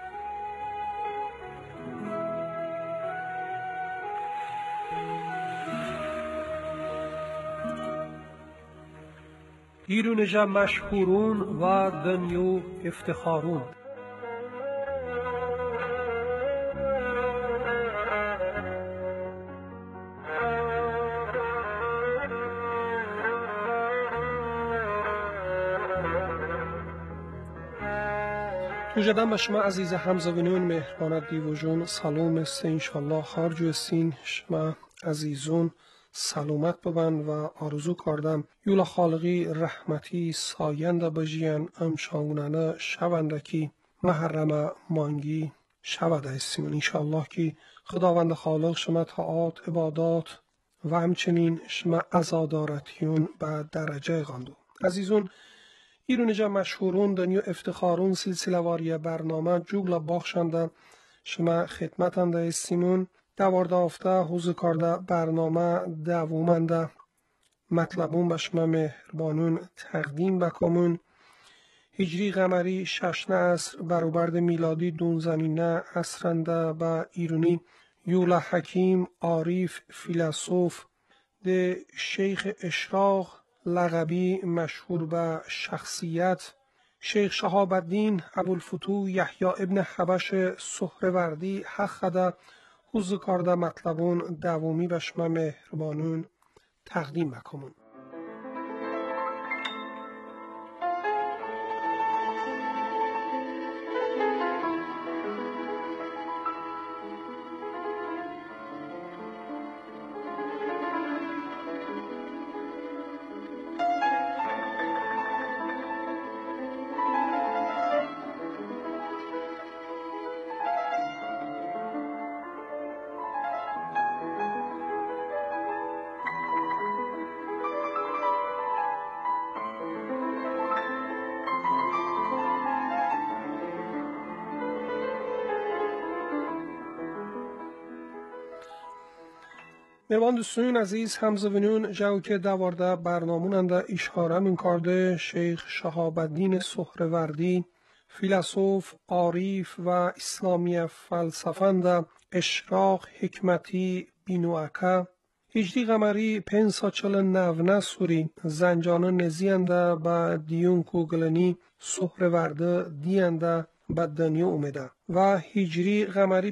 ایرونجا مشهورون و دنیو افتخارون. توجدن به شما عزیز همزبانان مهربان دیوژون سلام است انشالله خارج سین شما عزیزون سلامت ببن و آرزو کردم یولا خالقی رحمتی ساینده بجیان امشاونانه شونده کی محرم مانگی شوده استیم انشالله که خداوند خالق شما طاعات عبادات و همچنین شما عزادارتیون به درجه غاندو. عزیزون ایرونجا مشهورون دنیو افتخارون سلسله واری برنامه جوگلا باخشنده شما خدمتنده استیمون دوارده هفته حوض کرده برنامه دوامنده مطلبون به شما مهربانون تقدیم بکمون. هجری قمری 6 عصر برابر میلادی 12 عصرنده به ایرونی یولا حکیم عارف فیلسوف ده شیخ اشراق لقبی مشهور به شخصیت شیخ شهاب الدین ابوالفتوح یحیی ابن حبش سهروردی حق حوض کرده مطلبون دوامی به شما مهربانون تقدیم بکنم. مهربان دوستان عزیز همزبانون جاو که دوارده برناموننده اشاره من کرده شیخ شهاب الدین سهروردی فیلسوف عارف و اسلامی فلسفنده اشراق حکمتی بینوعکه هجری قمری 549 سوری زنجانه نزینده با دیون کوگلنی سهرورده دیانده به دنیا اومده و هجری قمری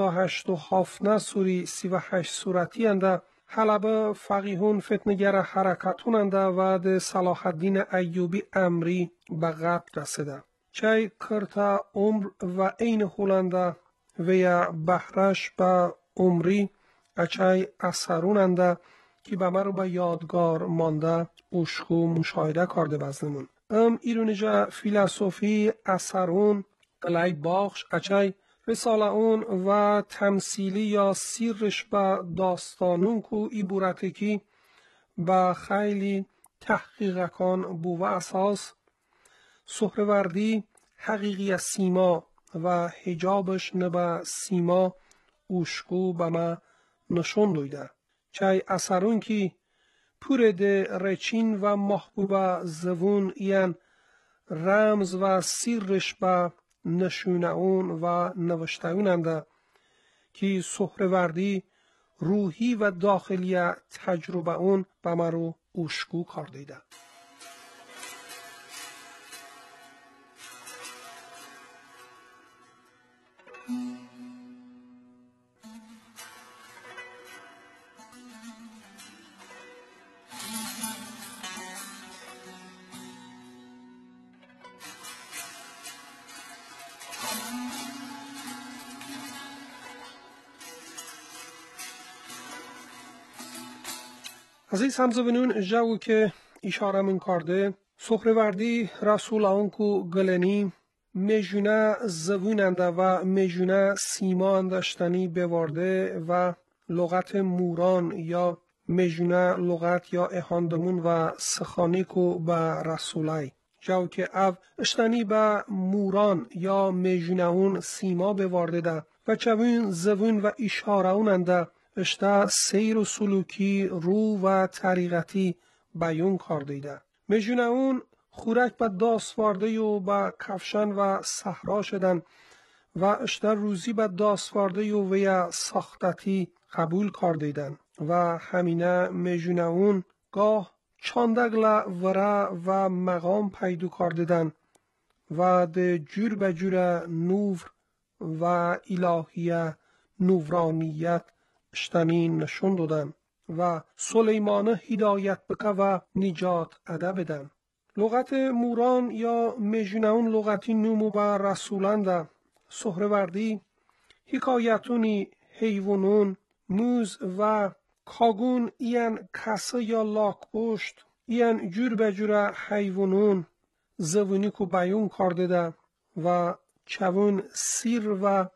587 سوری 38 صورتی انده حلبه فقیهون فتنگر حرکتون انده و ده صلاح الدین ایوبی امری به قتل رسیده چای کرتا عمر و این هولنده و یا بحرش به عمری اچای اثرون انده که به مرو به یادگار مانده اشکو مشاهده کرده بزنمون ایرونجا فیلسوفی اثرون قلعی باخش اچای رساله اون و تمثیلی یا سیرش به داستانون کو ایبورته کی به خیلی تحقیق کن بو و اساس سهروردی حقیقی سیما و حجابش نبا سیما اوشکو به ما نشون دویده چای اثرون کی پور ده رچین و محبوب زبون این رمز و سیرش به نشونه اون و نوشته اوننده که سهروردی روحی و داخلی تجربه اون به ما رو اوشکو کار دیده. عزیز همزبانون جاو که اشاره من کرده سهروردی رسول اون کو گلنی میجونه زبوننده و میجونه سیما انداشتنی بورده و لغت موران یا مجونه لغت یا اهاندمون و سخانیکو به رسولای جو که او اشتنی به موران یا مجونهون سیما بوارده ده و چوین زوون و اشاره اوننده اشته سیر و سلوکی رو و طریقتی بیون کرده ده. مجونهون خورک به داس وارده و به کفشن و صحرا شدن و اشته روزی به داس وارده و ویا ساختتی قبول کرده دن و همینه مجونهون گاه چاندگلا وره و مقام پیدا کرده دن و ده جور به جور نور و الهیه نورانیت اشتنی نشون دادن و سلیمان هدایت بکه و نجات عده بدن. لغت موران یا مجونهون لغتی نومو به رسولنده سهروردی حکایتونی حیوانون موز و کاگون این کسه یا لاک پشت این جور به جور حیوانون زوونی کو بیون کرده ده و چون سیر و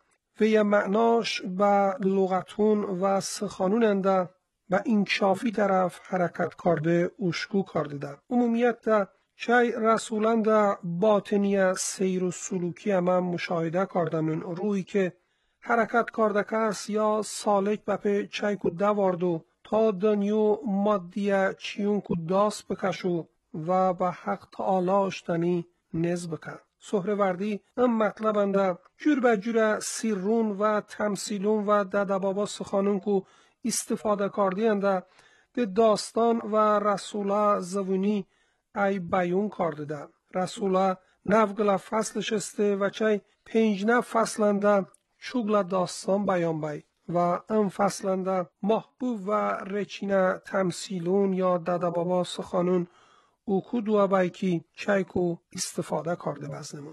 معناش به لغتون و سخانون انده و انکشافی طرف حرکت کرده اشکو کرده ده. عمومیت ده چای رسولان ده باطنی سیر و سلوکی هم مشاهده کردم روی که حرکت کرده کس یا سالک بپه چای کو دواردو تا دنیو مادیه چیون کو داست بکشو و به حق تعالی اشتنی نز بکن. سهروردی ام مطلب انده جور به جور سیرون و تمثیلون و ددبابا سخانون کو استفاده کردی انده ده داستان و رسوله زوونی ای بیون کرده ده. رسوله نفگل فصلش استه و چای 5 فصلنده چوگل داستان بیان بای و ام فصلنده محبوب و رچینه تمثیلون یا ددبابا سخانون او کو دو بای کی چای کو استفاده کرده بزنمون.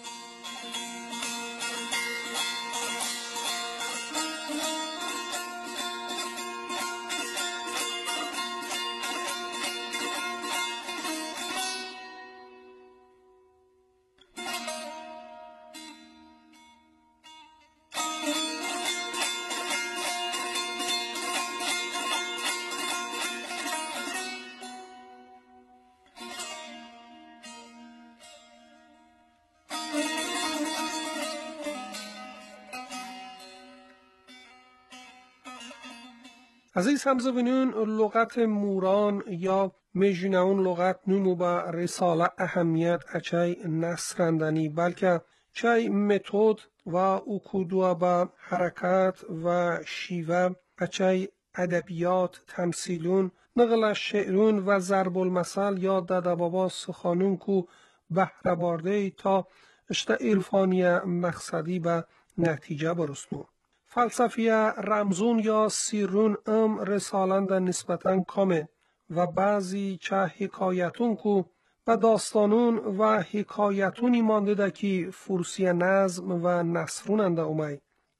عزیز همزبانان لغت موران یا مجونهون لغت نمو به رساله اهمیت اچای نصرندنی بلکه چای متد و اکودوا به حرکت و شیوه اچای ادبیات تمثیلون نقل شعرون و ضرب المثل یا ددبابا سخانون کو بهره بارده تا اشته عرفانی مقصدی به نتیجه برسنو. فلسفیه رمزون یا سیرون رسالند نسبتاً کامه و بعضی چه حکایتون کو و داستانون و حکایتونی مانده ده که فرسی نظم و نصروننده اومی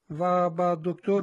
و با دکتر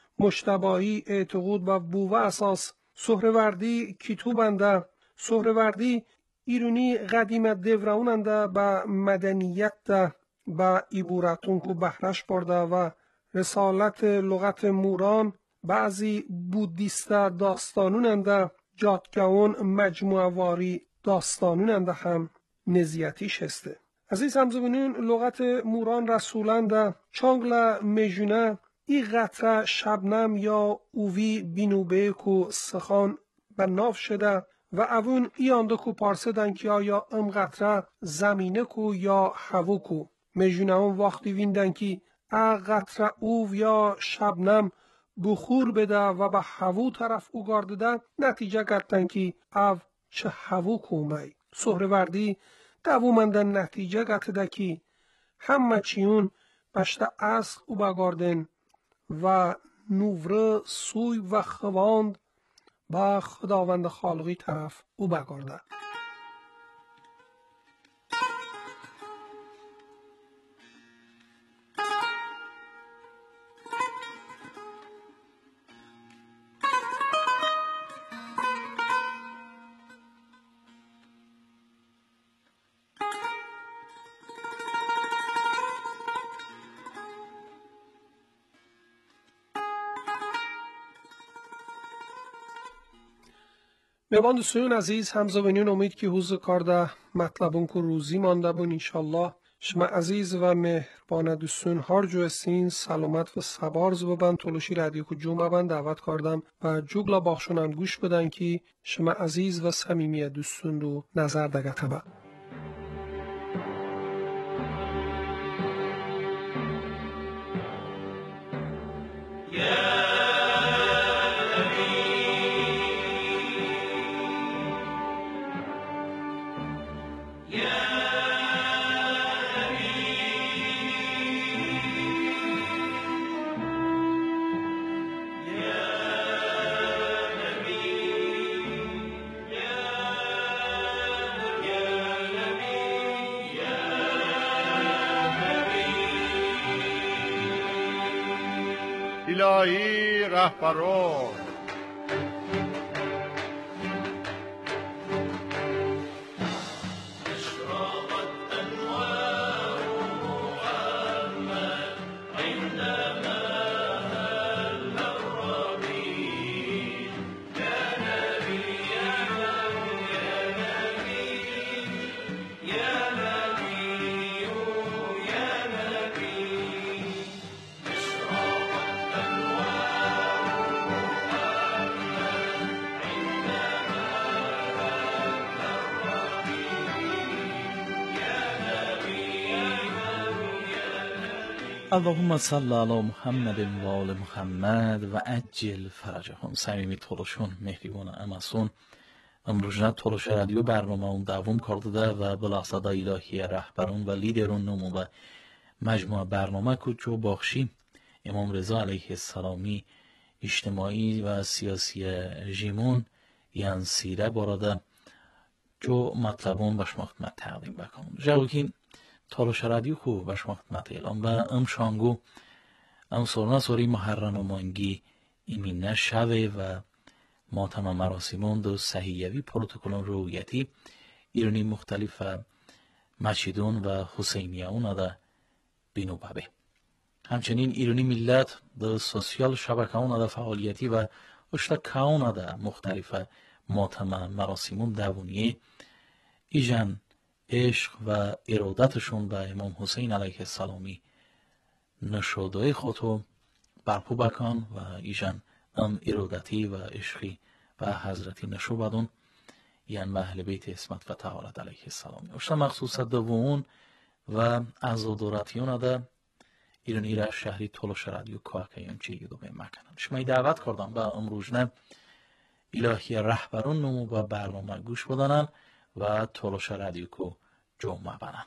مجتبایی اعتقاد و بوه اساس سهروردی کتوبنده سهروردی ایرونی قدیم دوروننده با مدنیت ده با عبورتون کو بهرش برده و رسالت لغت موران بعضی بودیست داستانوننده جادگاون مجموعه واری داستانوننده هم نزیتیش هسته. عزیز همزبانون لغت موران رسولنده چانگل مجونه ای قطره شبنم یا اووی بینوبه کو سخان به ناف شده و اون ای آنده کو پارسدن که آیا ام قطره زمینه کو یا هوا کو. مجونه هم وقتی ویندن که قطره اوو یا شبنم بخور بده و به هوا طرف او گارده نتیجه گرتن که او چه هوا کومی. سهروردی دوومندن نتیجه گرده که همه چیون بشته اصل او بگاردن و نوره سوی و خواند با خداوند خالقی طرف او بگارده. میوان دوستان عزیز همزبانیون امید که حوز کارده مطلبون که روزی مانده بون انشالله شما عزیز و مهربان دوستان هر جو استین سلامت و سبارز ببن تولوشی رادیو که جمعه بند دعوت کردم و جوگلا باخشونن گوش بدن که شما عزیز و صمیمی دوستان رو نظر دگه تبا. الهی رهبران اللهم صل علی محمد و آل محمد و عجل فرجهم. صمیمی تولوشون مهربان امسون امروزنا تولوش رادیو برنامه اون دوم کرده و بلاسادا الهی رهبرون و لیدرون نمو و مجموعه برنامه که جو باخشی امام رضا علیه السلامی اجتماعی و سیاسی جیمون یان سیره براده جو مطلبون باش مختمت تقدیم بکنم. جاوکین تولوش رادیو خوب باش مختمت اعلام و شانگو سورنا سوری محرم مانگی ایمینه شوه و ماتم مراسمون دو صحیحوی پروتکلون رویتی ایرانی مختلف مچیدون و حسینیون دا بینو بابه. همچنین ایرانی ملت دو سوسیال شبکهون دا فعالیتی و اشتا کهون دا مختلف ماتم مراسمون دوونیه ایجان عشق و ارادتشون به امام حسین علیه السلامی نشودهای خودو برپو بکن و ایجان ارادتی و عشقی و حضرتی نشو بدون یعنی اهل بیت اسمت و طهارت علیه السلامی اشتا مخصوص دوون و عزادارتیون ده ایرانی را شهری تولوش رادیو کاکیون چیگی دو بیم مکنم. شما دعوت کردم به امروزنه الهی رهبرون نمو با برنامه گوش بدانن و تولوش رادیو کو جمعه بنن.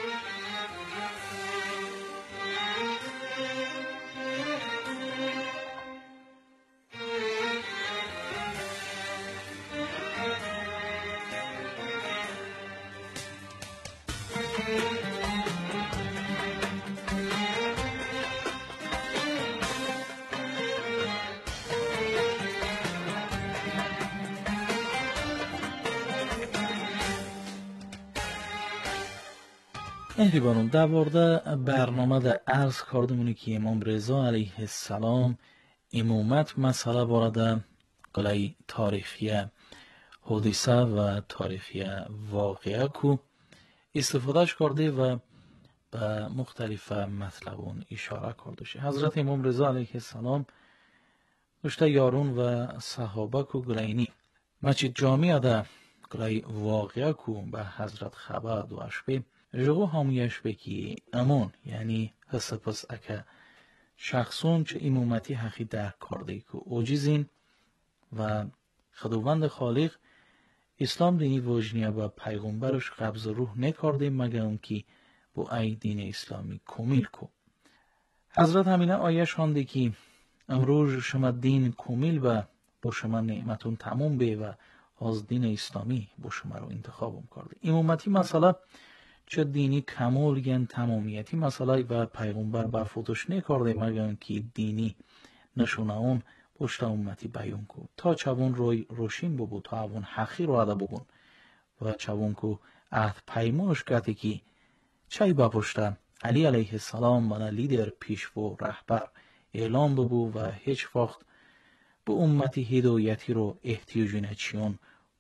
مهربانون در مورد برنامه در عرض کردمونی که امام رضا علیه السلام امامت مسئله بارده قلعه تاریخی حدیثه و تاریخی واقعه کو استفادهش کرده و به مختلف مطلبون اشاره کرده شه. حضرت امام رضا علیه السلام داشته یارون و صحابه کو گلینی مچید جامعه ده قلعه واقعه کو به حضرت خبر دوش به جغو همیش بکی امون یعنی حسپس اکا شخصون چه امامتی حقی درک کرده که اوجیزین و خداوند خالق اسلام دینی وجنیه و پیغمبرش قبض روح نکرده مگر اون که با ای دین اسلامی کمیل کو. حضرت همینه آیه شانده که امروز شما دین کمیل و با شما نعمتون تمام به و از دین اسلامی با شما رو انتخابم کرده. امامتی مسئله چه دینی کمال یعنی تمامیتی مسئله و پیغمبر برفوتش نکرده مگر که دینی نشونه اون پشت امتی بیان کو تا چون روی روشین ببود تا اون حقی رو عده ببون و چون که عهد پیماش گرده که چای با پشت علی علیه السلام و لیدر پیش و رهبر اعلام ببود و هیچ وقت به امتی هدایتی رو احتیاجی نچیون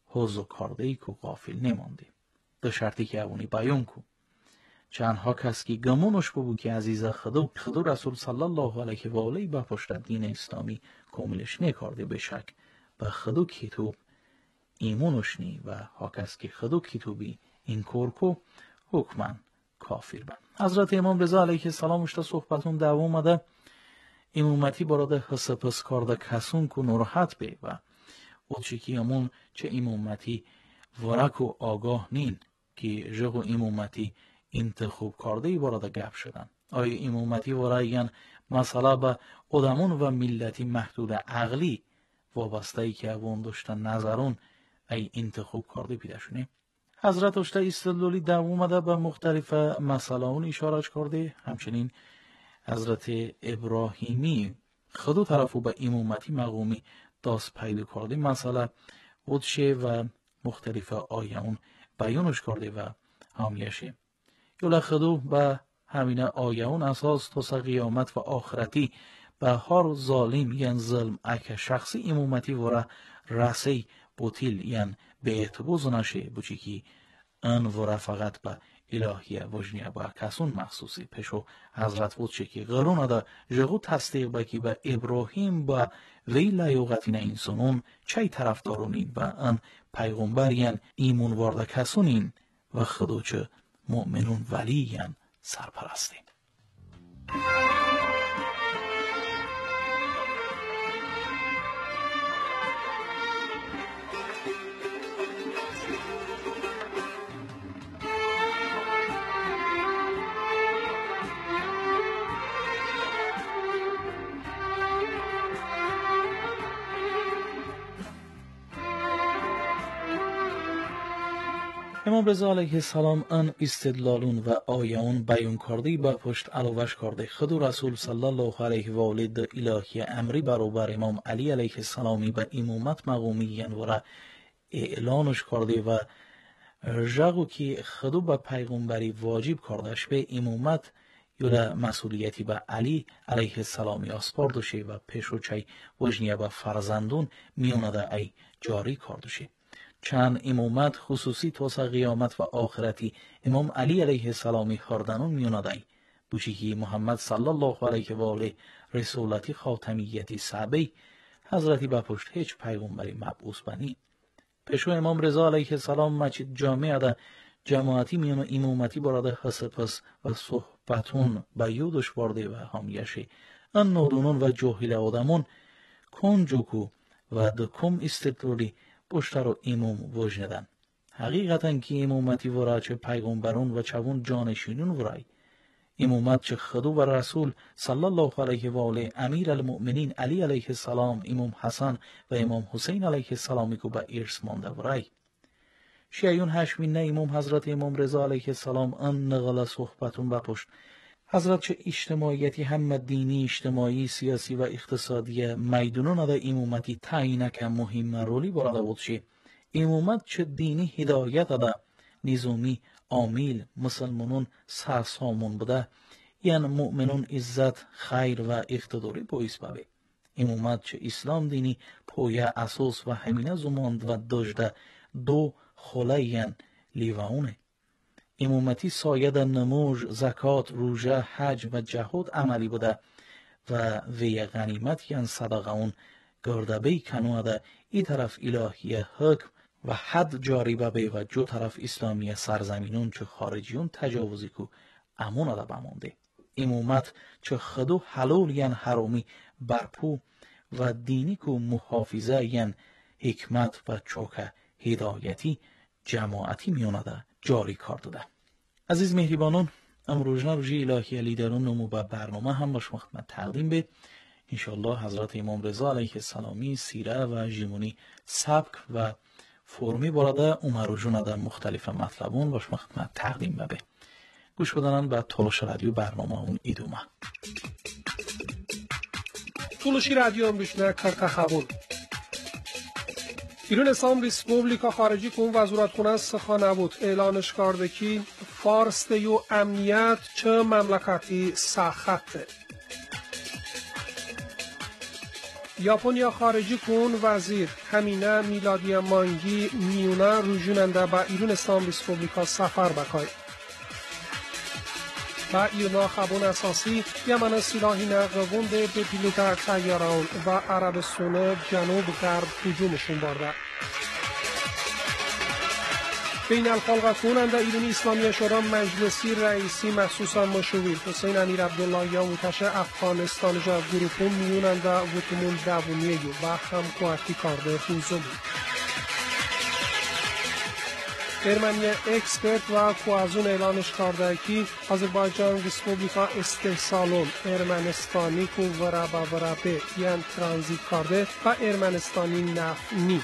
حوز کاردهی که غافل نمانده. به شرطی که اونی بیان کو. چندها کس که گمونش ببو که عزیز خدا رسول صلی الله علیه و آله با پشت دین اسلامی کاملش نکارده به شک به خدا کتاب ایمونش نی و ها کس که خدا کتابی این کار کو حکماً کافر بند. حضرت امام رضا علیه السلام اشتا صحبتون دوام آمده امامتی براده حسپس کارده کسون کو نراحت به و او چی که امون چه امامتی ورک و آگاه نین که جغو امامتی انتخاب کرده براده گپ شدن. آیا امامتی ورایگن مسئله به آدمون و ملتی محدود عقلی وابسته ای که اون داشتن نظرون ای انتخاب کرده پیدا شونه؟ حضرت اشتا استدلالی دوام اومده به مختلف مسائل اشاره کرده. همچنین حضرت ابراهیمی خودو طرفو به امامتی مقامی داست پیدا کرده مسئله بودشه و مختلف آیون بیانش کرده و همیشه یولا خودو به همین آیون اساس تا قیامت و آخرتی به هر ظالم یعنی ظلم اک شخصی امامتی ورا رسی بوتیل یعنی به اعتباز نشه بچی که ان ورا فقط به الهیه وجنیه با کسون مخصوصی پشو حضرت بود چه که غرون ادا جغو تصدیق بکی به ابراهیم با وی لایوغتین انسانون چای طرفدارونین و ان پیغمبر یعنی ایمون وارده کسونین و خودو چه مؤمنون ولی یعنی سرپرستین. امام رضا علیه السلام ان استدلالون و آیون بیان کرده با پشت علاوش کرده خود رسول صلی الله علیه و آله د الهی امری برابر امام علی علیه السلامی به امامت مقامی ورا اعلانش کرده و جاگو که خود به پیغمبری واجب کردش به امامت یولا مسئولیتی به علی علیه السلامی اسپارده شه و پیشو چای وجنیه به فرزندون میونده ای جاری کرده شه. چند امامت خصوصی توسا قیامت و آخرتی امام علی علیه السلامی خاردنون میوندای بوچی که محمد صلی الله علیه و آله رسولتی خاتمیتی صحبی حضرتی با پشت هیچ پیغمبری مبعوث بنی پیشو امام رضا علیه السلام مسجد جامع ده جماعتی میون امامتی براده حسپس و صحبتون با یودش برده و همیشه ان نودونون و جاهل آدمون کنجوکو و دکم استدلالی پشتر و امام وجندن. حقیقتا که امامتی ورا چه پیغمبرون و چون جانشینون ورای امامت چه خدا و رسول صلی الله علیه و آله امیر المؤمنین علی علیه السلام امام حسن و امام حسین علیه السلامی که به ارث مانده ورای شیعیون هشمین نه امام حضرت امام رضا علیه السلام ان نقل صحبتون به پشت حضرت چه اجتماعیتی هم دینی اجتماعی سیاسی و اقتصادی میدونون ده امامتی تعیین که مهم رولی براده بود شه امامت چه دینی هدایت ده نظامی عامل مسلمانون سرسامون بوده یعنی مؤمنون عزت خیر و اقتداری باعث ببه امامت چه اسلام دینی پایه اساس و همینه زماند و داشته دو خله یعنی لیوانه امامتی سایه در نماز، زکات، روژه، حج و جهاد عملی بوده و وی غنیمت یعنی صدقه اون گردبه کنوده ای طرف الهی حکم و حد جاری ببه و جو طرف اسلامی سرزمینون چه خارجیون تجاوزی که امون ده بمانده امامت چه خدو حلال یعنی حرامی برپو و دینی که محافظه یعنی حکمت و چوکه هدایتی جماعتی میونده جاری کرده ده. عزیز مهربانان امروزنا روزی الهی لیدران نمو به برنامه هم باش خدمت تقدیم به انشالله حضرت امام رضا علیه السلامی سیره و ژیمونی سبک و فرمی براده امروزنا در مختلف مطلبون باش خدمت تقدیم به گوش بدنن به تولش رادیو برنامه اون ایدومه تولشی رادیو بشنه کرده خبون ایران اسلام ریسپوبلیکا خارجی که اون وزارتخونه سخانه بود اعلانش کرده که فارس و امنیت چه مملکتی ساخته یاپونیا خارجی کن وزیر همینه میلادی مانگی میونه روژوننده با ایران اسلام ریسپوبلیکا سفر بکای. با ایران خبون اساسی یمن سلاحی نقوند به پیلوت تیاران و عربستان جنوب غرب هجومشون برده. بین الخلق کننده ایرانی اسلامی شورا مجلسی رئیسی مخصوصا مشویر حسین امیر عبدالله یا متش افغانستان جا گروپون میوننده وطمون دوونیه و همکوارتی کارده خوزو بود. ارمنی اکسپرت و کوازون اعلانش کرده که آذربایجان ریسپوبلیکا استحصالون ارمنستانی کو ورابه یعنی ترانزیت کرده و ارمنستانی نفنی.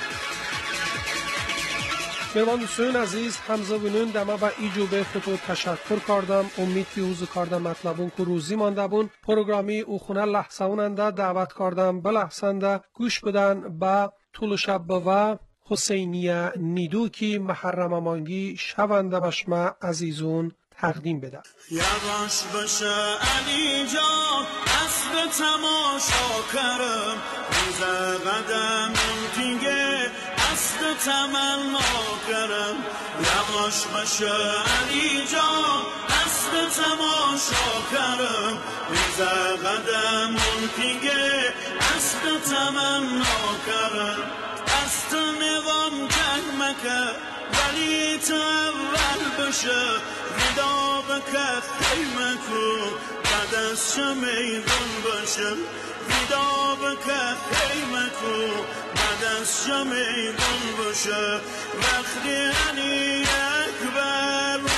میوان دوستان عزیز همزه بینون دما با ایجوبه خطو تشکر کردم. امید پیوز کردم مطلبون که روزی مانده بون پروگرامی او خونه لحظه اوننده دعوت کردم به لحظنده گوش بدن با طول شب و حسینیه نیدو که محرم مانگی شونده بشمه عزیزون تقدیم بده. یواش باشه علی جان اسب تماشا کرم روز قدم دیگه اسب تمنا کرم. یواش باشه علی جان اسب تماشا کرم روز قدم دیگه اسب تمنا کرم. از تو نوام جنگ مکه ولی تو اول بشه ودا بکت خیمه کو بعد از شمیدون باشه. ودا بکت خیمه کو بعد از شمیدون باشه. وقتی علی اکبر